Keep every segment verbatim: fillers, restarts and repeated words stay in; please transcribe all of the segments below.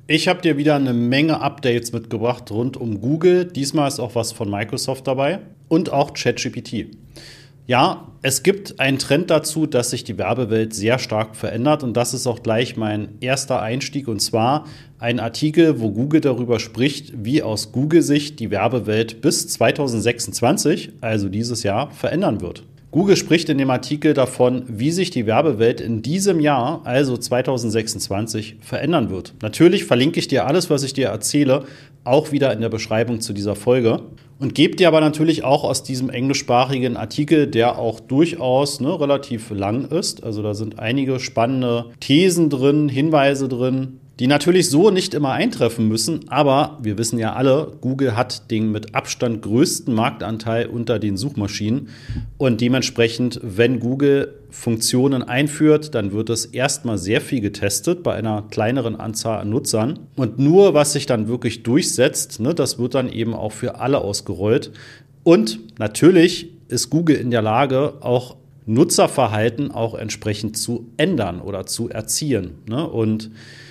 Ich habe dir wieder eine Menge Updates mitgebracht rund um Google. Diesmal ist auch was von Microsoft dabei und auch ChatGPT. Ja, es gibt einen Trend dazu, dass sich die Werbewelt sehr stark verändert und das ist auch gleich mein erster Einstieg und zwar ein Artikel, wo Google darüber spricht, wie aus Google-Sicht die Werbewelt bis zwanzig sechsundzwanzig, also dieses Jahr, verändern wird. Google spricht in dem Artikel davon, wie sich die Werbewelt in diesem Jahr, also zwanzig sechsundzwanzig, verändern wird. Natürlich verlinke ich dir alles, was ich dir erzähle, auch wieder in der Beschreibung zu dieser Folge. Und gebe dir aber natürlich auch aus diesem englischsprachigen Artikel, der auch durchaus ne, relativ lang ist, also da sind einige spannende Thesen drin, Hinweise drin, die natürlich so nicht immer eintreffen müssen, aber wir wissen ja alle, Google hat den mit Abstand größten Marktanteil unter den Suchmaschinen und dementsprechend, wenn Google Funktionen einführt, dann wird es erstmal sehr viel getestet bei einer kleineren Anzahl an Nutzern und nur was sich dann wirklich durchsetzt, ne, das wird dann eben auch für alle ausgerollt und natürlich ist Google in der Lage, auch Nutzerverhalten auch entsprechend zu ändern oder zu erziehen, ne? Und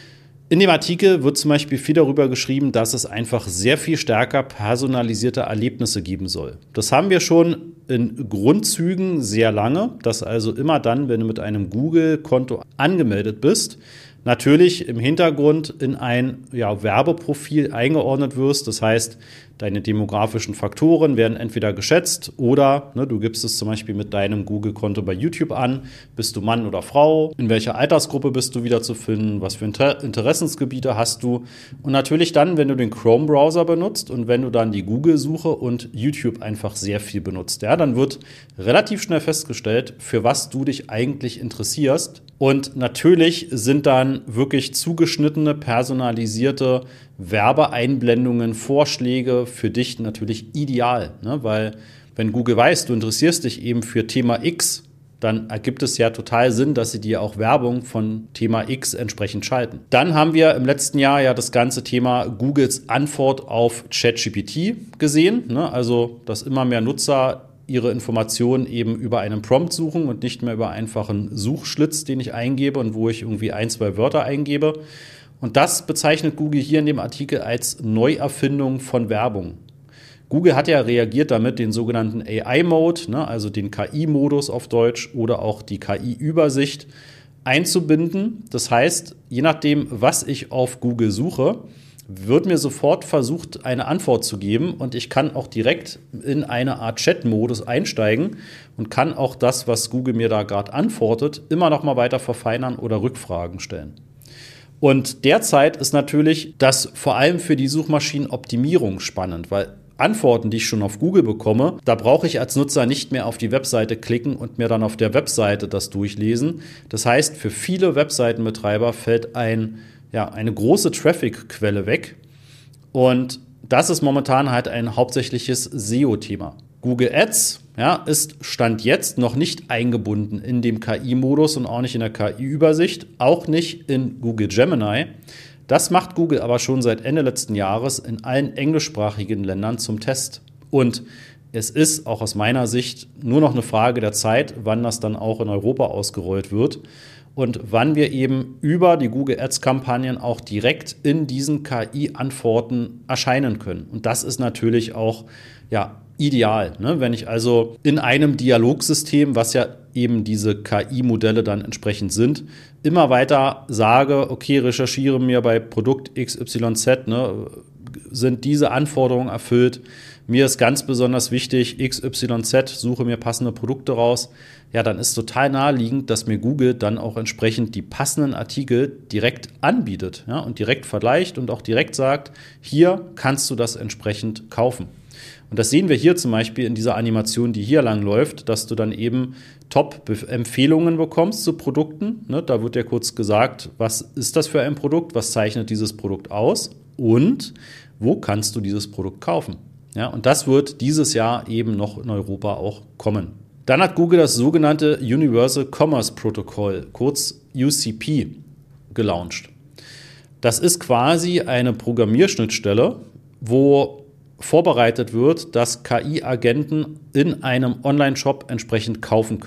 in dem Artikel wird zum Beispiel viel darüber geschrieben, dass es einfach sehr viel stärker personalisierte Erlebnisse geben soll. Das haben wir schon in Grundzügen sehr lange, dass also immer dann, wenn du mit einem Google-Konto angemeldet bist, natürlich im Hintergrund in ein ja, Werbeprofil eingeordnet wirst. Das heißt, deine demografischen Faktoren werden entweder geschätzt oder ne, du gibst es zum Beispiel mit deinem Google-Konto bei YouTube an. Bist du Mann oder Frau? In welcher Altersgruppe bist du wiederzufinden? Was für Inter- Interessensgebiete hast du? Und natürlich dann, wenn du den Chrome-Browser benutzt und wenn du dann die Google-Suche und YouTube einfach sehr viel benutzt. Ja, dann wird relativ schnell festgestellt, für was du dich eigentlich interessierst. Und natürlich sind dann wirklich zugeschnittene, personalisierte Werbeeinblendungen, Vorschläge für dich natürlich ideal, ne? Weil wenn Google weiß, du interessierst dich eben für Thema X, dann ergibt es ja total Sinn, dass sie dir auch Werbung von Thema X entsprechend schalten. Dann haben wir im letzten Jahr ja das ganze Thema Googles Antwort auf ChatGPT gesehen, ne? Also dass immer mehr Nutzer ihre Informationen eben über einen Prompt suchen und nicht mehr über einfachen Suchschlitz, den ich eingebe und wo ich irgendwie ein, zwei Wörter eingebe. Und das bezeichnet Google hier in dem Artikel als Neuerfindung von Werbung. Google hat ja reagiert damit, den sogenannten A I-Mode, ne, also den K I-Modus auf Deutsch oder auch die K I-Übersicht einzubinden. Das heißt, je nachdem, was ich auf Google suche, wird mir sofort versucht, eine Antwort zu geben und ich kann auch direkt in eine Art Chat-Modus einsteigen und kann auch das, was Google mir da gerade antwortet, immer noch mal weiter verfeinern oder Rückfragen stellen. Und derzeit ist natürlich das vor allem für die Suchmaschinenoptimierung spannend, weil Antworten, die ich schon auf Google bekomme, da brauche ich als Nutzer nicht mehr auf die Webseite klicken und mir dann auf der Webseite das durchlesen. Das heißt, für viele Webseitenbetreiber fällt ein Ja, eine große Traffic-Quelle weg und das ist momentan halt ein hauptsächliches S E O-Thema. Google Ads ja, ist Stand jetzt noch nicht eingebunden in dem K I-Modus und auch nicht in der K I-Übersicht, auch nicht in Google Gemini. Das macht Google aber schon seit Ende letzten Jahres in allen englischsprachigen Ländern zum Test. Und es ist auch aus meiner Sicht nur noch eine Frage der Zeit, wann das dann auch in Europa ausgerollt wird. Und wann wir eben über die Google Ads-Kampagnen auch direkt in diesen K I-Antworten erscheinen können. Und das ist natürlich auch ja, ideal, ne? Wenn ich also in einem Dialogsystem, was ja eben diese K I-Modelle dann entsprechend sind, immer weiter sage, okay, recherchiere mir bei Produkt X Y Z, ne, sind diese Anforderungen erfüllt. Mir ist ganz besonders wichtig, X Y Z, suche mir passende Produkte raus. Ja, dann ist total naheliegend, dass mir Google dann auch entsprechend die passenden Artikel direkt anbietet, ja, und direkt vergleicht und auch direkt sagt, hier kannst du das entsprechend kaufen. Und das sehen wir hier zum Beispiel in dieser Animation, die hier lang läuft, dass du dann eben Top-Empfehlungen bekommst zu Produkten. Ne, da wird ja kurz gesagt, was ist das für ein Produkt, was zeichnet dieses Produkt aus und wo kannst du dieses Produkt kaufen. Ja, und das wird dieses Jahr eben noch in Europa auch kommen. Dann hat Google das sogenannte Universal Commerce Protocol, kurz U C P, gelauncht. Das ist quasi eine Programmierschnittstelle, wo vorbereitet wird, dass K I-Agenten in einem Online-Shop entsprechend kaufen können.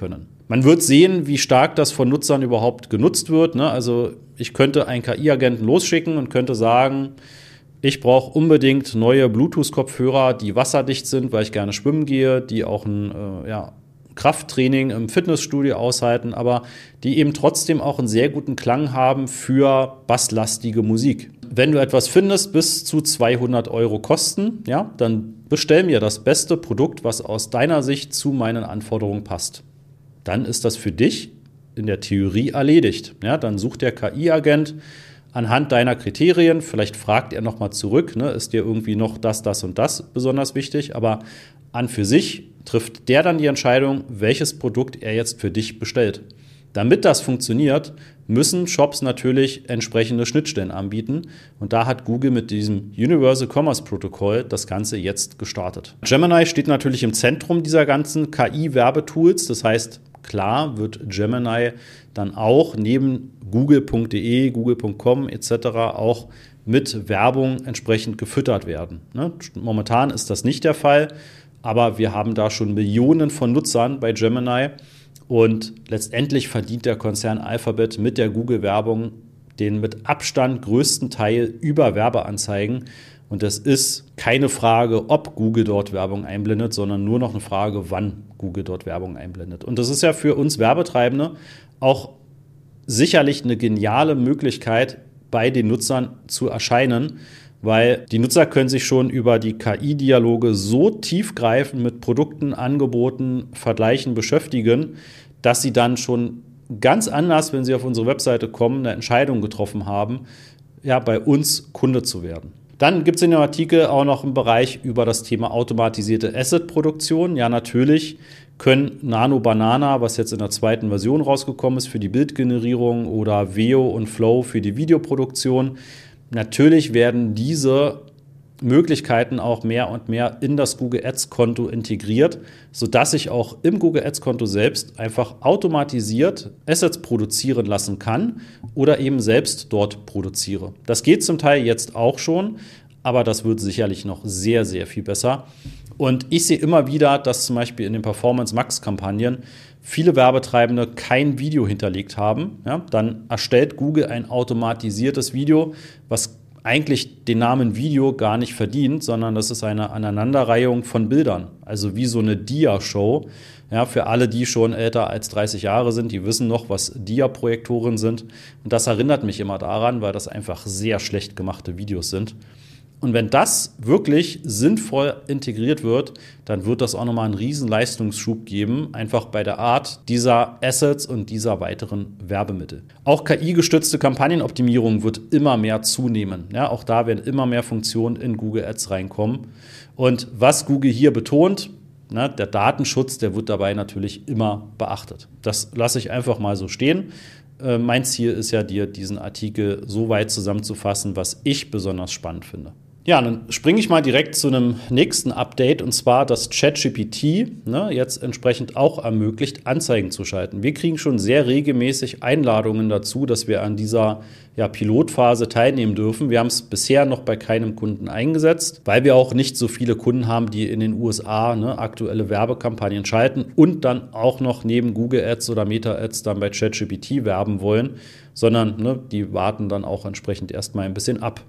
Man wird sehen, wie stark das von Nutzern überhaupt genutzt wird. Ne? Also ich könnte einen K I-Agenten losschicken und könnte sagen, ich brauche unbedingt neue Bluetooth-Kopfhörer, die wasserdicht sind, weil ich gerne schwimmen gehe, die auch ein äh, ja, Krafttraining im Fitnessstudio aushalten, aber die eben trotzdem auch einen sehr guten Klang haben für basslastige Musik. Wenn du etwas findest, bis zu zweihundert Euro kosten, ja, dann bestell mir das beste Produkt, was aus deiner Sicht zu meinen Anforderungen passt. Dann ist das für dich in der Theorie erledigt. Ja, dann sucht der K I-Agent anhand deiner Kriterien, vielleicht fragt er nochmal zurück, ne, ist dir irgendwie noch das, das und das besonders wichtig, aber an für sich trifft der dann die Entscheidung, welches Produkt er jetzt für dich bestellt. Damit das funktioniert, müssen Shops natürlich entsprechende Schnittstellen anbieten. Und da hat Google mit diesem Universal Commerce Protocol das Ganze jetzt gestartet. Gemini steht natürlich im Zentrum dieser ganzen K I-Werbetools. Das heißt, klar wird Gemini dann auch neben google punkt de, google punkt com et cetera auch mit Werbung entsprechend gefüttert werden. Momentan ist das nicht der Fall, aber wir haben da schon Millionen von Nutzern bei Gemini. Und letztendlich verdient der Konzern Alphabet mit der Google-Werbung den mit Abstand größten Teil über Werbeanzeigen. Und es ist keine Frage, ob Google dort Werbung einblendet, sondern nur noch eine Frage, wann Google dort Werbung einblendet. Und das ist ja für uns Werbetreibende auch sicherlich eine geniale Möglichkeit, bei den Nutzern zu erscheinen, weil die Nutzer können sich schon über die K I-Dialoge so tiefgreifend mit Produkten, Angeboten, Vergleichen beschäftigen, dass sie dann schon ganz anders, wenn sie auf unsere Webseite kommen, eine Entscheidung getroffen haben, ja, bei uns Kunde zu werden. Dann gibt es in dem Artikel auch noch einen Bereich über das Thema automatisierte Asset-Produktion. Ja, natürlich können Nano Banana, was jetzt in der zweiten Version rausgekommen ist, für die Bildgenerierung oder Veo und Flow für die Videoproduktion. Natürlich werden diese Möglichkeiten auch mehr und mehr in das Google Ads-Konto integriert, sodass ich auch im Google Ads-Konto selbst einfach automatisiert Assets produzieren lassen kann oder eben selbst dort produziere. Das geht zum Teil jetzt auch schon, aber das wird sicherlich noch sehr, sehr viel besser. Und ich sehe immer wieder, dass zum Beispiel in den Performance-Max-Kampagnen viele Werbetreibende kein Video hinterlegt haben. Ja, dann erstellt Google ein automatisiertes Video, was eigentlich den Namen Video gar nicht verdient, sondern das ist eine Aneinanderreihung von Bildern. Also wie so eine Dia-Show. Ja, für alle, die schon älter als dreißig Jahre sind, die wissen noch, was Dia-Projektoren sind. Und das erinnert mich immer daran, weil das einfach sehr schlecht gemachte Videos sind. Und wenn das wirklich sinnvoll integriert wird, dann wird das auch nochmal einen riesen Leistungsschub geben, einfach bei der Art dieser Assets und dieser weiteren Werbemittel. Auch K I-gestützte Kampagnenoptimierung wird immer mehr zunehmen. Ja, auch da werden immer mehr Funktionen in Google Ads reinkommen. Und was Google hier betont, na, der Datenschutz, der wird dabei natürlich immer beachtet. Das lasse ich einfach mal so stehen. Äh, mein Ziel ist ja, dir diesen Artikel so weit zusammenzufassen, was ich besonders spannend finde. Ja, dann springe ich mal direkt zu einem nächsten Update, und zwar, dass ChatGPT ne, jetzt entsprechend auch ermöglicht, Anzeigen zu schalten. Wir kriegen schon sehr regelmäßig Einladungen dazu, dass wir an dieser ja, Pilotphase teilnehmen dürfen. Wir haben es bisher noch bei keinem Kunden eingesetzt, weil wir auch nicht so viele Kunden haben, die in den U S A ne, aktuelle Werbekampagnen schalten und dann auch noch neben Google Ads oder Meta Ads dann bei ChatGPT werben wollen, sondern ne, die warten dann auch entsprechend erstmal ein bisschen ab.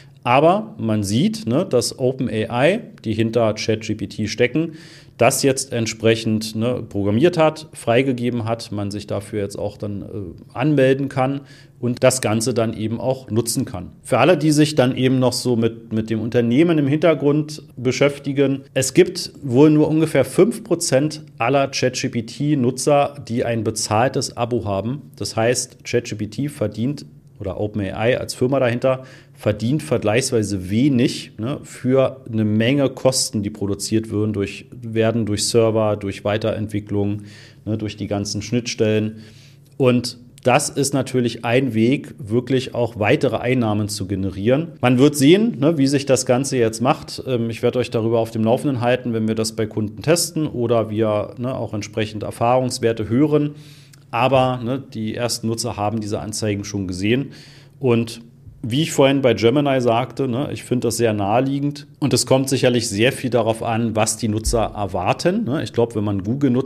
Aber man sieht, ne, dass OpenAI, die hinter ChatGPT stecken, das jetzt entsprechend ne, programmiert hat, freigegeben hat, man sich dafür jetzt auch dann äh, anmelden kann und das Ganze dann eben auch nutzen kann. Für alle, die sich dann eben noch so mit, mit dem Unternehmen im Hintergrund beschäftigen, es gibt wohl nur ungefähr fünf Prozent aller ChatGPT-Nutzer, die ein bezahltes Abo haben. Das heißt, ChatGPT verdient oder OpenAI als Firma dahinter verdient vergleichsweise wenig ne, für eine Menge Kosten, die produziert werden durch, werden durch Server, durch Weiterentwicklung, ne, durch die ganzen Schnittstellen. Und das ist natürlich ein Weg, wirklich auch weitere Einnahmen zu generieren. Man wird sehen, ne, wie sich das Ganze jetzt macht. Ich werde euch darüber auf dem Laufenden halten, wenn wir das bei Kunden testen oder wir ne, auch entsprechend Erfahrungswerte hören. Aber ne, die ersten Nutzer haben diese Anzeigen schon gesehen. Und wie ich vorhin bei Gemini sagte, ne, ich finde das sehr naheliegend. Und es kommt sicherlich sehr viel darauf an, was die Nutzer erwarten. Ne. Ich glaube, wenn man Google nutzt,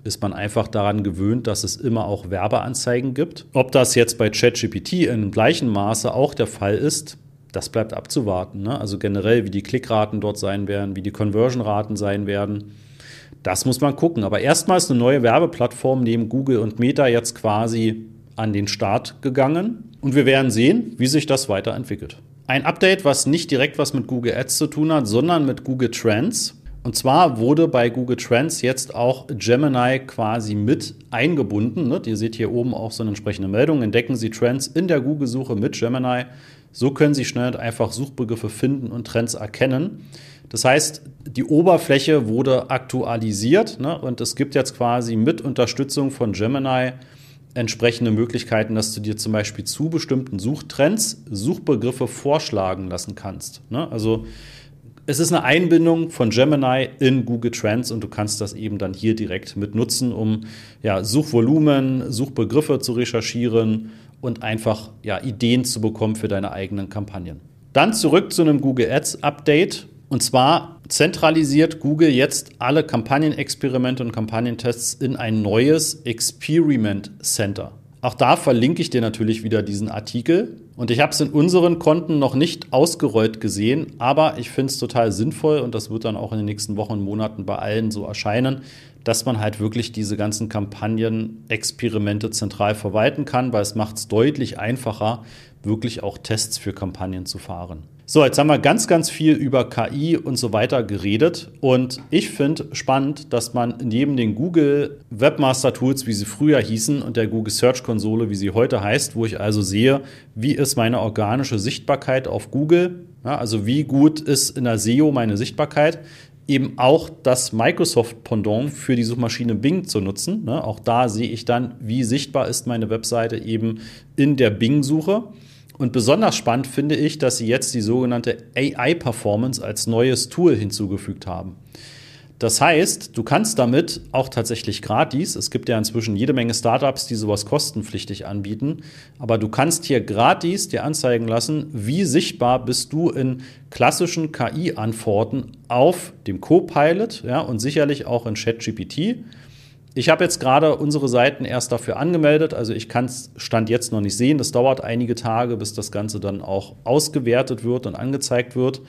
ist man einfach daran gewöhnt, dass es immer auch Werbeanzeigen gibt. Ob das jetzt bei ChatGPT in gleichem Maße auch der Fall ist, das bleibt abzuwarten, ne? Also generell, wie die Klickraten dort sein werden, wie die Conversion-Raten sein werden. Das muss man gucken. Aber erstmal ist eine neue Werbeplattform neben Google und Meta jetzt quasi an den Start gegangen. Und wir werden sehen, wie sich das weiterentwickelt. Ein Update, was nicht direkt was mit Google Ads zu tun hat, sondern mit Google Trends. Und zwar wurde bei Google Trends jetzt auch Gemini quasi mit eingebunden. Ne? Ihr seht hier oben auch so eine entsprechende Meldung. Entdecken Sie Trends in der Google-Suche mit Gemini. So können Sie schnell und einfach Suchbegriffe finden und Trends erkennen. Das heißt, die Oberfläche wurde aktualisiert, ne? Und es gibt jetzt quasi mit Unterstützung von Gemini entsprechende Möglichkeiten, dass du dir zum Beispiel zu bestimmten Suchtrends Suchbegriffe vorschlagen lassen kannst. Ne? Also es ist eine Einbindung von Gemini in Google Trends und du kannst das eben dann hier direkt mit nutzen, um ja, Suchvolumen, Suchbegriffe zu recherchieren und einfach ja, Ideen zu bekommen für deine eigenen Kampagnen. Dann zurück zu einem Google Ads Update. Und zwar zentralisiert Google jetzt alle Kampagnenexperimente und Kampagnentests in ein neues Experiment Center. Auch da verlinke ich dir natürlich wieder diesen Artikel. Und ich habe es in unseren Konten noch nicht ausgerollt gesehen, aber ich finde es total sinnvoll und das wird dann auch in den nächsten Wochen und Monaten bei allen so erscheinen, dass man halt wirklich diese ganzen Kampagnenexperimente zentral verwalten kann, weil es macht es deutlich einfacher, wirklich auch Tests für Kampagnen zu fahren. So, jetzt haben wir ganz, ganz viel über K I und so weiter geredet und ich finde spannend, dass man neben den Google Webmaster Tools, wie sie früher hießen, und der Google Search Konsole, wie sie heute heißt, wo ich also sehe, wie ist meine organische Sichtbarkeit auf Google, ja, also wie gut ist in der S E O meine Sichtbarkeit, eben auch das Microsoft-Pendant für die Suchmaschine Bing zu nutzen. Ne? Auch da sehe ich dann, wie sichtbar ist meine Webseite eben in der Bing-Suche. Und besonders spannend finde ich, dass sie jetzt die sogenannte A I-Performance als neues Tool hinzugefügt haben. Das heißt, du kannst damit auch tatsächlich gratis, es gibt ja inzwischen jede Menge Startups, die sowas kostenpflichtig anbieten, aber du kannst hier gratis dir anzeigen lassen, wie sichtbar bist du in klassischen K I-Antworten auf dem Copilot, ja, und sicherlich auch in ChatGPT. Ich habe jetzt gerade unsere Seiten erst dafür angemeldet, also ich kann es Stand jetzt noch nicht sehen. Das dauert einige Tage, bis das Ganze dann auch ausgewertet wird und angezeigt wird.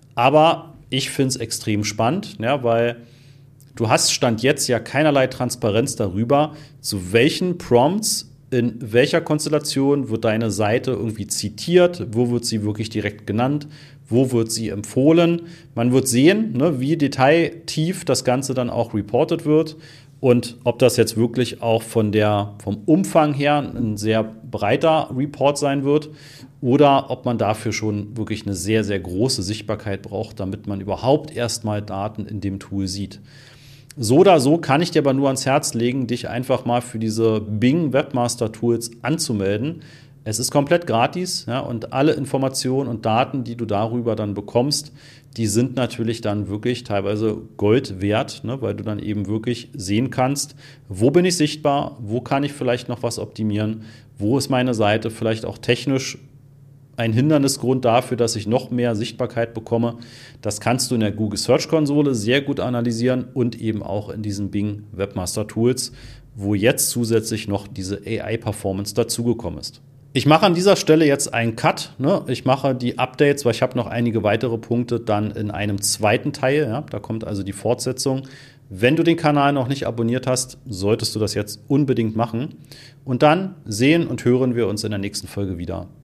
Aber ich finde es extrem spannend, ja, weil du hast Stand jetzt ja keinerlei Transparenz darüber, zu welchen Prompts, in welcher Konstellation wird deine Seite irgendwie zitiert, wo wird sie wirklich direkt genannt, wo wird sie empfohlen. Man wird sehen, ne, wie detailtief das Ganze dann auch reported wird. Und ob das jetzt wirklich auch von der, vom Umfang her ein sehr breiter Report sein wird oder ob man dafür schon wirklich eine sehr, sehr große Sichtbarkeit braucht, damit man überhaupt erstmal Daten in dem Tool sieht. So oder so kann ich dir aber nur ans Herz legen, dich einfach mal für diese Bing Webmaster Tools anzumelden. Es ist komplett gratis, ja, und alle Informationen und Daten, die du darüber dann bekommst, die sind natürlich dann wirklich teilweise Gold wert, ne, weil du dann eben wirklich sehen kannst, wo bin ich sichtbar, wo kann ich vielleicht noch was optimieren, wo ist meine Seite vielleicht auch technisch ein Hindernisgrund dafür, dass ich noch mehr Sichtbarkeit bekomme. Das kannst du in der Google Search Konsole sehr gut analysieren und eben auch in diesen Bing Webmaster Tools, wo jetzt zusätzlich noch diese A I-Performance dazugekommen ist. Ich mache an dieser Stelle jetzt einen Cut. Ne? Ich mache die Updates, weil ich habe noch einige weitere Punkte dann in einem zweiten Teil. Ja? Da kommt also die Fortsetzung. Wenn du den Kanal noch nicht abonniert hast, solltest du das jetzt unbedingt machen. Und dann sehen und hören wir uns in der nächsten Folge wieder.